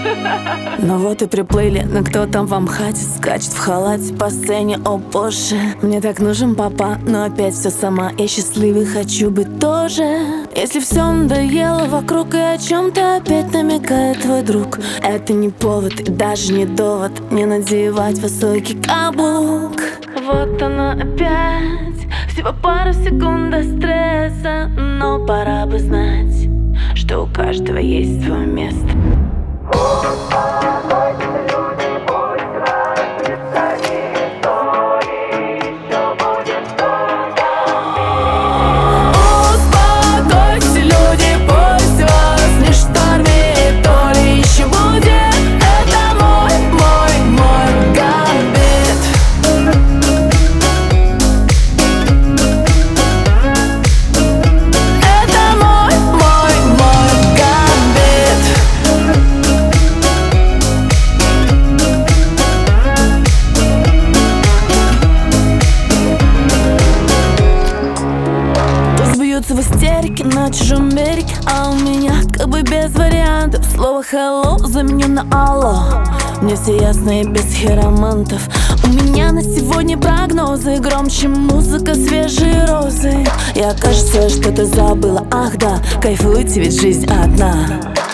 Ну вот и приплыли, но кто там вам хате скачет в халате по сцене, о боже. Мне так нужен папа, но опять все сама. Я счастливый, хочу быть тоже. Если все надоело вокруг и о чем-то опять намекает твой друг, это не повод и даже не довод не надевать высокий каблук. Вот оно опять, всего пару секунд до стресса, но пора бы знать, что у каждого есть свое место. В истерике на чужом береге, а у меня как бы без вариантов. Слово hello заменю на алло. Мне все ясно и без хиромантов. У меня на сегодня прогнозы громче музыка, свежие розы. Я, кажется, что-то забыла, ах да, кайфуйте, ведь жизнь одна.